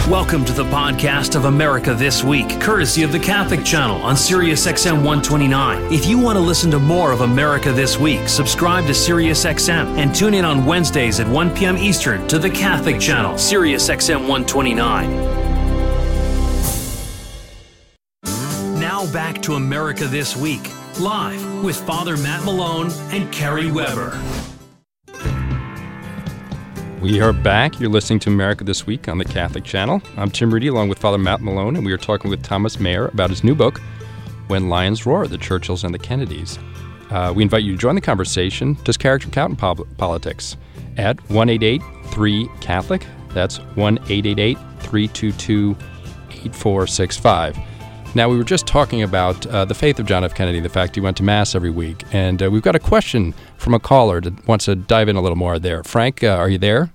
Welcome to the podcast of America This Week, courtesy of the Catholic Channel on Sirius XM 129. If you want to listen to more of America This Week, subscribe to Sirius XM and tune in on Wednesdays at 1 p.m. Eastern to the Catholic Channel, Sirius XM 129. Now back to America This Week, live with Father Matt Malone and Kerry Weber. We are back. You're listening to America This Week on the Catholic Channel. I'm Tim Rudy along with Father Matt Malone, and we are talking with Thomas Mayer about his new book, When Lions Roar, The Churchills and the Kennedys. We invite you to join the conversation. Does character count in politics? At 1-888-3-CATHOLIC. That's 1-888-322-8465. Now, we were just talking about the faith of John F. Kennedy, the fact he went to Mass every week, and we've got a question from a caller that wants to dive in a little more there. Frank, are you there?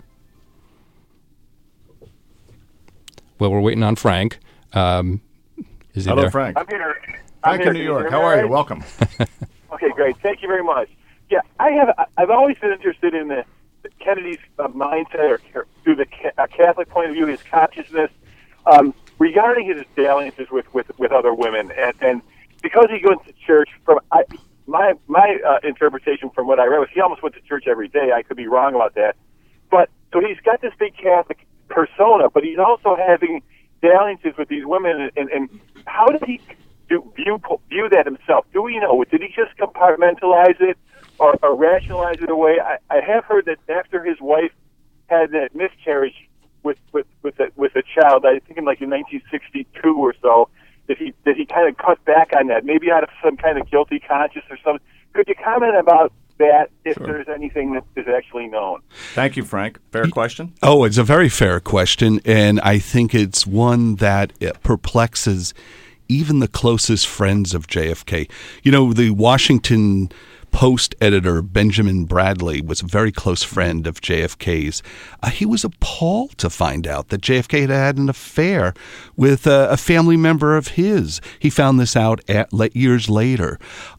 Well, we're waiting on Frank. Is he Hello, there? Frank. I'm here. Frank in New York. How are you? Welcome. Okay, great. Thank you very much. Yeah, I've always been interested in the Kennedy's mindset, or through the Catholic point of view, his consciousness regarding his dalliances with other women, and because he goes to church. My interpretation from what I read was he almost went to church every day. I could be wrong about that, but so he's got this big Catholic persona, but he's also having dalliances with these women, and how did he view that himself? Do we know? Did he just compartmentalize it or rationalize it away? I have heard that after his wife had that miscarriage with a child, I think in 1962 or so, that he kind of cut back on that, maybe out of some kind of guilty conscience or something. Could you comment about that, if Sure. there's anything that is actually known? Thank you, Frank. Fair question. Oh, it's a very fair question, and I think it's one that perplexes even the closest friends of JFK. You know, the Washington Post editor Benjamin Bradley was a very close friend of JFK's. He was appalled to find out that JFK had an affair with a family member of his. He found this out years later.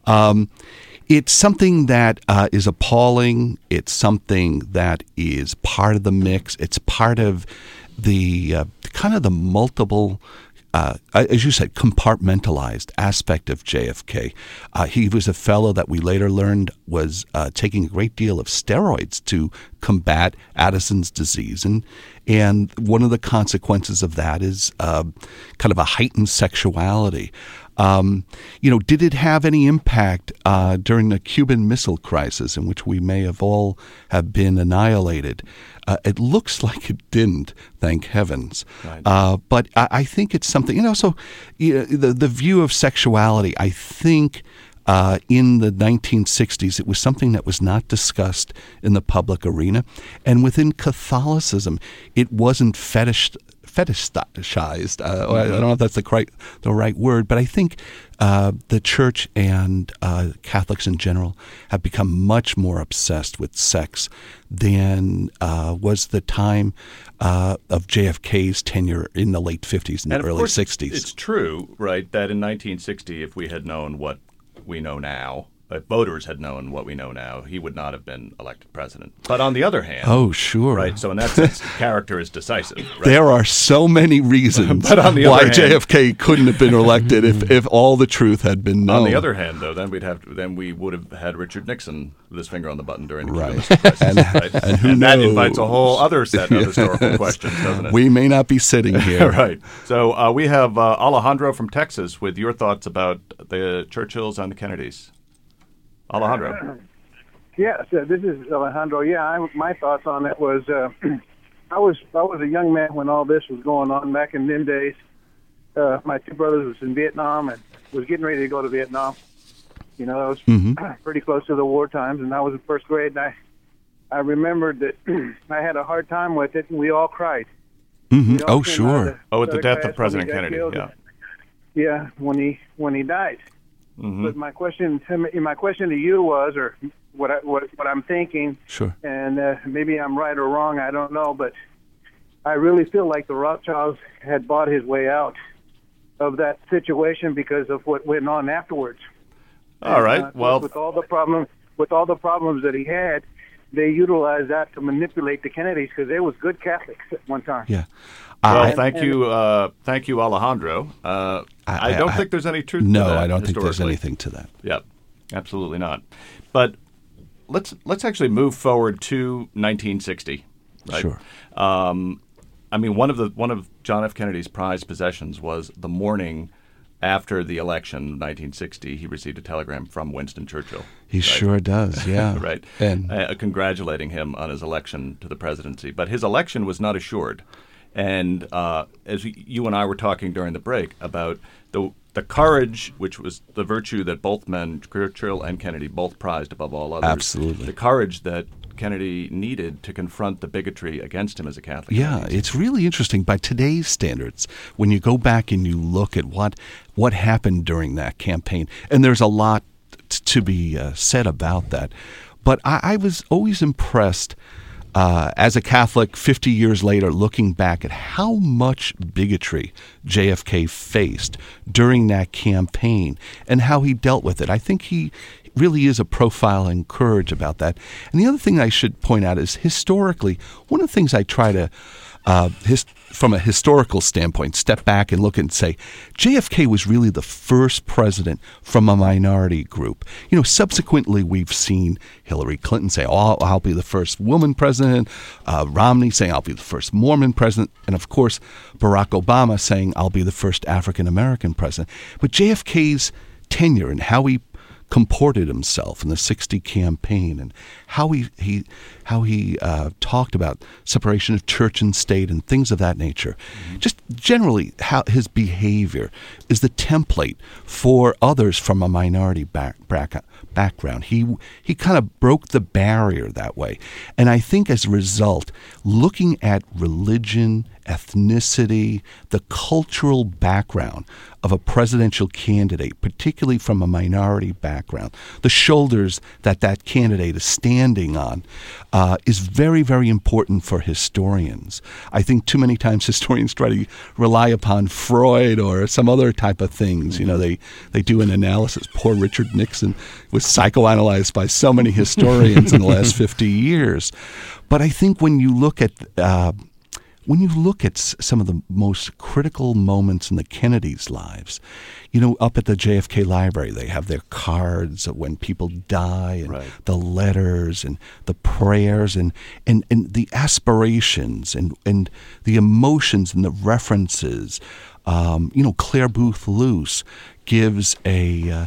It's something that is appalling. It's something that is part of the mix. It's part of the kind of the multiple, as you said, compartmentalized aspect of JFK. He was a fellow that we later learned was taking a great deal of steroids to combat Addison's disease. And one of the consequences of that is kind of a heightened sexuality. Did it have any impact during the Cuban Missile Crisis, in which we may have all have been annihilated? It looks like it didn't, thank heavens. Right. But I think it's something, so the view of sexuality, I think in the 1960s, it was something that was not discussed in the public arena. And within Catholicism, it wasn't fetishized. I don't know if that's the right word, but I think the Church and Catholics in general have become much more obsessed with sex than was the time of JFK's tenure in the late 50s and early 60s. It's true, right, that in 1960, if we had known what we know now, if voters had known what we know now, he would not have been elected president. But on the other hand... Oh, sure. Right, so in that sense, character is decisive. Right? There are so many reasons but on the why other hand, JFK couldn't have been elected if all the truth had been known. On the other hand, though, then we would have had Richard Nixon with his finger on the button during the Cuban Right. Missile Crisis. And who knows? That invites a whole other set of historical questions, doesn't it? We may not be sitting here. Right. So we have Alejandro from Texas with your thoughts about the Churchills and the Kennedys. Alejandro. Yes, this is Alejandro. Yeah, my thoughts on it was I was a young man when all this was going on back in them days. My two brothers was in Vietnam and was getting ready to go to Vietnam. I was pretty close to the war times, and I was in first grade. And I remembered that I had a hard time with it, and we all cried. Mm-hmm. We all Oh, came sure. At the death class of President when he got Kennedy. killed. Yeah. Yeah, when he died. Mm-hmm. But my question to you was, or what I'm thinking, Sure. and maybe I'm right or wrong, I don't know, but I really feel like the Rothschilds had bought his way out of that situation because of what went on afterwards. All right. Well, with all the problems that he had, they utilized that to manipulate the Kennedys because they was good Catholics at one time. Yeah. Well, thank you, Alejandro. I don't think there's any truth to that. No, I don't think there's anything to that. Yep, absolutely not. But let's actually move forward to 1960. Right? Sure. I mean, one of John F. Kennedy's prized possessions was the morning after the election in 1960, he received a telegram from Winston Churchill. He sure does, yeah. Right. And congratulating him on his election to the presidency. But his election was not assured. And as you and I were talking during the break about the courage, which was the virtue that both men, Churchill and Kennedy, both prized above all others. Absolutely. The courage that Kennedy needed to confront the bigotry against him as a Catholic. Yeah, it's really interesting. By today's standards, when you go back and you look at what happened during that campaign, and there's a lot to be said about that, but I was always impressed as a Catholic 50 years later, looking back at how much bigotry JFK faced during that campaign and how he dealt with it. I think he really is a profile in courage about that. And the other thing I should point out is historically, one of the things I try to, from a historical standpoint, step back and look and say, JFK was really the first president from a minority group. You know, subsequently we've seen Hillary Clinton say, oh, I'll be the first woman president, Romney saying, I'll be the first Mormon president, and of course, Barack Obama saying, I'll be the first African-American president. But JFK's tenure and how he comported himself in the 60 campaign and how he talked about separation of church and state and things of that nature. Mm-hmm. Just generally how his behavior is the template for others from a minority background. He kind of broke the barrier that way. And I think as a result, looking at religion, ethnicity, the cultural background of a presidential candidate, particularly from a minority background, the shoulders that candidate is standing on, is very, very important for historians. I think too many times historians try to rely upon Freud or some other type of things. You know, they do an analysis. Poor Richard Nixon was psychoanalyzed by so many historians in the last 50 years. But I think when you look at some of the most critical moments in the Kennedys' lives, you know, up at the JFK Library, they have their cards of when people die, and the letters and the prayers and the aspirations and the emotions and the references. You know, Clare Boothe Luce gives a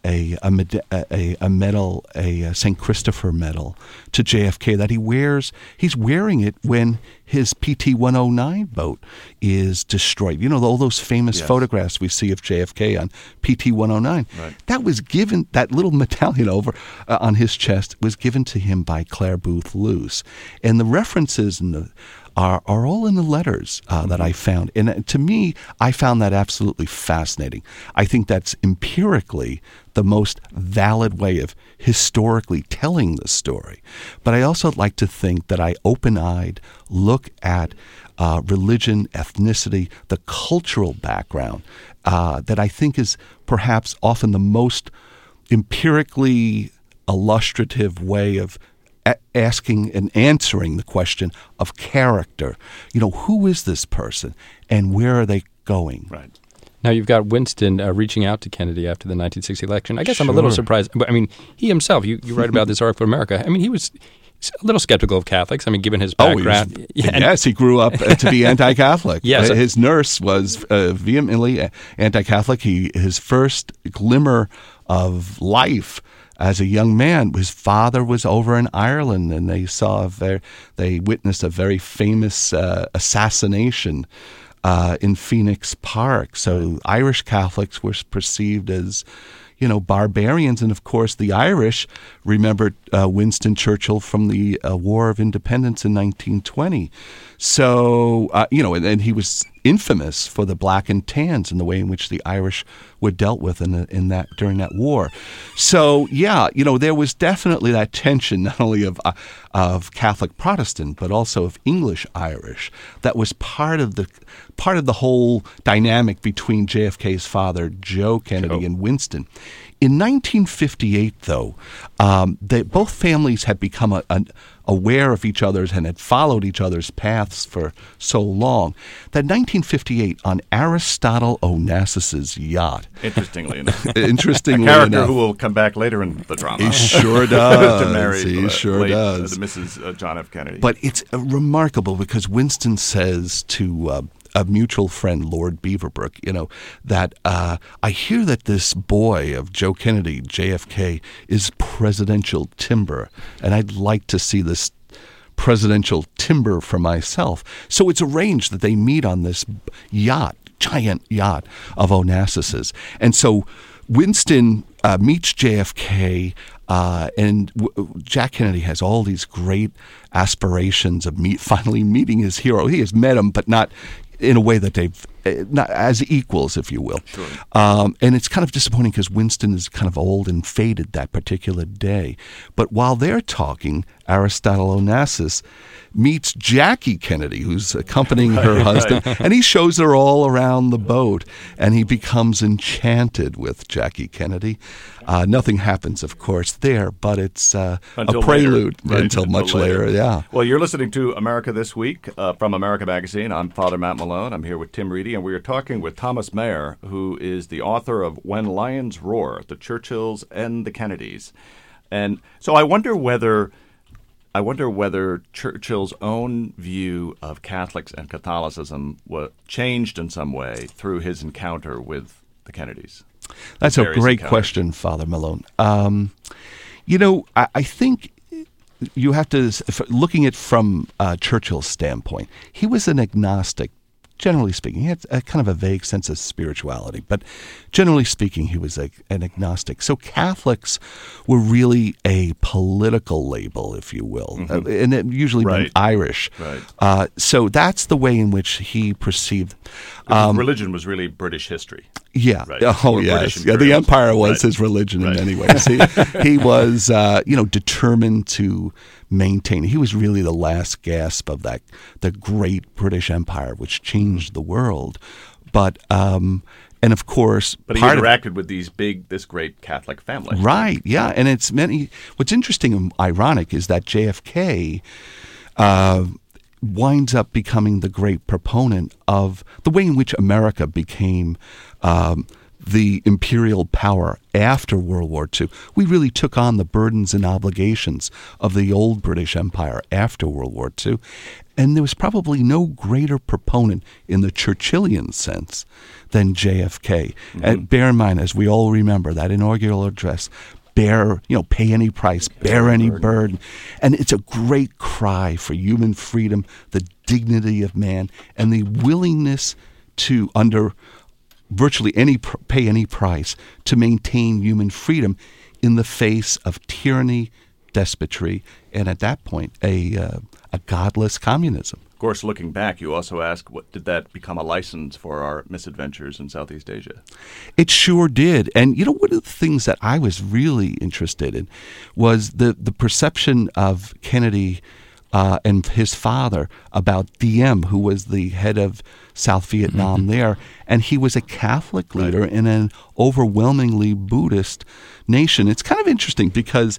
medal, a St. Christopher medal to JFK that he wears. He's wearing it when his PT-109 boat is destroyed. You know, all those famous photographs we see of JFK on PT-109. Right. That was given, that little medallion over on his chest was given to him by Clare Boothe Luce. And the references and are all in the letters that I found. And to me, I found that absolutely fascinating. I think that's empirically the most valid way of historically telling the story. But I also like to think that I open-eyed look at religion, ethnicity, the cultural background that I think is perhaps often the most empirically illustrative way of asking and answering the question of character. You know, who is this person and where are they going? Right. Now you've got Winston reaching out to Kennedy after the 1960 election. I guess I'm a little surprised. But I mean, he himself, you write about this article in America. I mean, he was a little skeptical of Catholics. I mean, given his background. Yes, he grew up to be anti-Catholic. Yes. His nurse was vehemently anti-Catholic. His first glimmer of life as a young man, his father was over in Ireland, and they witnessed a very famous assassination in Phoenix Park. So Irish Catholics were perceived as, you know, barbarians. And of course, the Irish remembered Winston Churchill from the War of Independence in 1920. So, you know, and he was infamous for the black and tans and the way in which the Irish were dealt with in that during that war. So, yeah, you know, there was definitely that tension not only of Catholic Protestant but also of English Irish that was part of the whole dynamic between JFK's father, Joe Kennedy, and Winston. In 1958, though, both families had become aware of each other's and had followed each other's paths for so long, that 1958 on Aristotle Onassis's yacht. Interestingly enough. Interestingly a character enough. who will come back later in the drama. He sure does. to marry He sure does. the Mrs. John F. Kennedy. But it's remarkable because Winston says to a mutual friend, Lord Beaverbrook, that I hear that this boy of Joe Kennedy, JFK, is presidential timber, and I'd like to see this presidential timber for myself. So it's arranged that they meet on this yacht, giant yacht of Onassis's. And so Winston meets JFK, and Jack Kennedy has all these great aspirations of finally meeting his hero. He has met him, but not in a way that they've not as equals, if you will. Sure. And it's kind of disappointing because Winston is kind of old and faded that particular day. But while they're talking, Aristotle Onassis meets Jackie Kennedy, who's accompanying her husband, and he shows her all around the boat, and he becomes enchanted with Jackie Kennedy. Nothing happens, of course, there, but it's a prelude until much later. Yeah. Well, you're listening to America This Week from America Magazine. I'm Father Matt Malone. I'm here with Tim Reedy, and we are talking with Thomas Mayer, who is the author of When Lions Roar, The Churchills and the Kennedys. And so I wonder whether Churchill's own view of Catholics and Catholicism changed in some way through his encounter with the Kennedys. That's a great question, Father Malone. I think you have to, looking at from Churchill's standpoint, he was an agnostic. Generally speaking, he had a kind of a vague sense of spirituality, but generally speaking, he was an agnostic. So Catholics were really a political label, if you will, and it usually meant Irish. Right. So that's the way in which he perceived. Religion was really British history. Yeah. Right. Oh, yes. Yeah. The empire was his religion in many ways. He was, determined to maintain. He was really the last gasp of the great British Empire, which changed the world. But, and of course, but he interacted with this great Catholic family. Right. Yeah. And it's many. What's interesting and ironic is that JFK winds up becoming the great proponent of the way in which America became the imperial power after World War II. We really took on the burdens and obligations of the old British Empire after World War II. And there was probably no greater proponent in the Churchillian sense than JFK. And bear in mind, as we all remember, that inaugural address, pay any price, bear any burden. And it's a great cry for human freedom, the dignity of man, and the willingness to, under virtually pay any price, to maintain human freedom in the face of tyranny, despotry, and at that point, a godless communism. Of course, looking back, you also ask, did that become a license for our misadventures in Southeast Asia? It sure did. And, one of the things that I was really interested in was the perception of Kennedy and his father about Diem, who was the head of South Vietnam there. And he was a Catholic leader in an overwhelmingly Buddhist nation. It's kind of interesting because,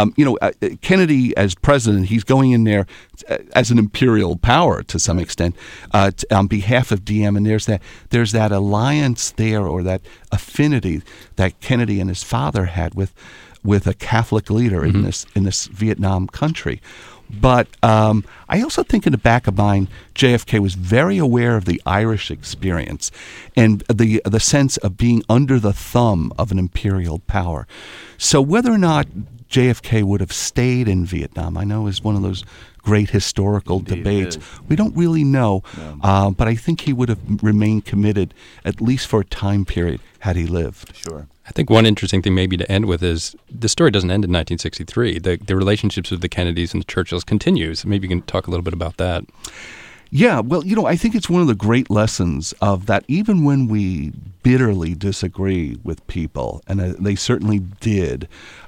Kennedy as president, he's going in there as an imperial power to some extent on behalf of Diem. And there's that alliance there, or that affinity that Kennedy and his father had with a Catholic leader in this Vietnam country. But I also think in the back of mind, JFK was very aware of the Irish experience and the sense of being under the thumb of an imperial power. So whether or not JFK would have stayed in Vietnam, I know is one of those great historical debates. We don't really know, but I think he would have remained committed, at least for a time period, had he lived. Sure. I think one interesting thing maybe to end with is the story doesn't end in 1963. The relationships with the Kennedys and the Churchills continues. Maybe you can talk a little bit about that. Yeah, well, I think it's one of the great lessons of that even when we bitterly disagree with people, and they certainly did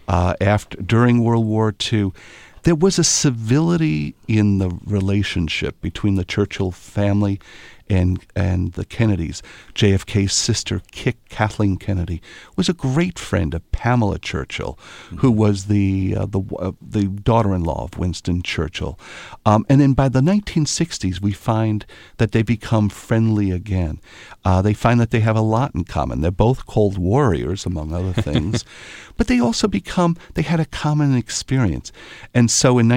during World War II, there was a civility in the relationship between the Churchill family and the Kennedys. JFK's sister, Kathleen Kennedy, was a great friend of Pamela Churchill, who was the daughter-in-law of Winston Churchill. And then by the 1960s, we find that they become friendly again. They find that they have a lot in common. They're both cold warriors, among other things, but they also had a common experience. And so in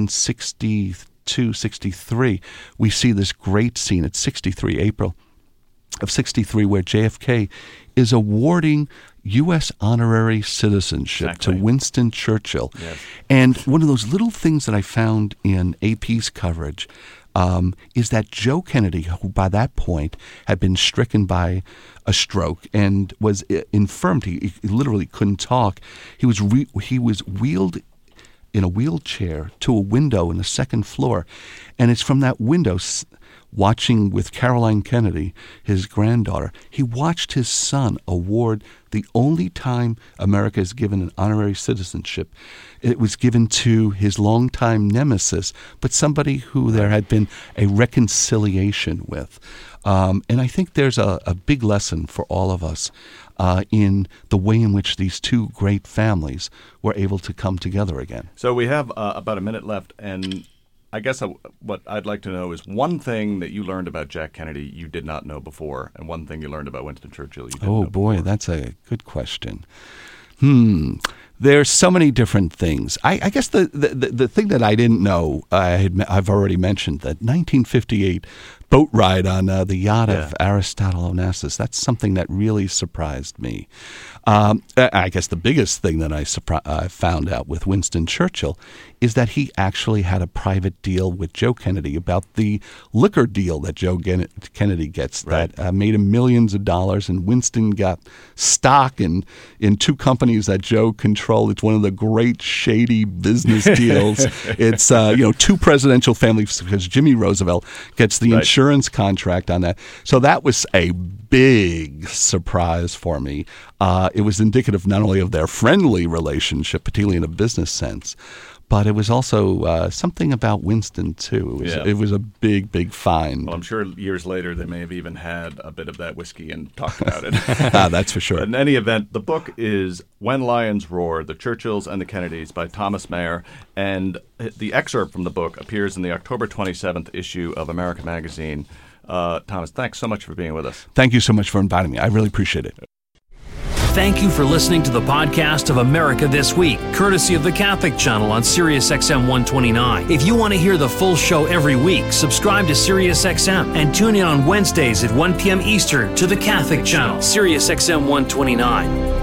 1962-63, we see this great scene at April of 63, where JFK is awarding U.S. honorary citizenship to Winston Churchill. Yes. And one of those little things that I found in AP's coverage is that Joe Kennedy, who by that point had been stricken by a stroke and was infirmed, he literally couldn't talk. He was wheeled in a wheelchair to a window in the second floor, and it's from that window, watching with Caroline Kennedy, his granddaughter, he watched his son award the only time America is given an honorary citizenship. It was given to his longtime nemesis, but somebody who there had been a reconciliation with. And I think there's a big lesson for all of us in the way in which these two great families were able to come together again. So we have about a minute left, and I guess what I'd like to know is one thing that you learned about Jack Kennedy you did not know before, and one thing you learned about Winston Churchill you didn't know before. Oh, boy, that's a good question. There's so many different things. I guess the thing that I didn't know, I've already mentioned, that 1958 boat ride on the yacht of Aristotle Onassis. That's something that really surprised me. I guess the biggest thing that I found out with Winston Churchill is that he actually had a private deal with Joe Kennedy about the liquor deal that Joe Kennedy gets that made him millions of dollars, and Winston got stock in two companies that Joe controlled. It's one of the great shady business deals. It's two presidential families, because Jimmy Roosevelt gets the insurance contract on that. So that was a big surprise for me. It was indicative not only of their friendly relationship, particularly in a business sense, but it was also something about Winston, too. It was a big, big find. Well, I'm sure years later they may have even had a bit of that whiskey and talked about it. That's for sure. But in any event, the book is When Lions Roar, The Churchills and the Kennedys by Thomas Mayer, and the excerpt from the book appears in the October 27th issue of America Magazine. Thomas, thanks so much for being with us. Thank you so much for inviting me. I really appreciate it. Thank you for listening to the podcast of America This Week, courtesy of the Catholic Channel on SiriusXM 129. If you want to hear the full show every week, subscribe to SiriusXM and tune in on Wednesdays at 1 p.m. Eastern to the Catholic Channel, SiriusXM 129.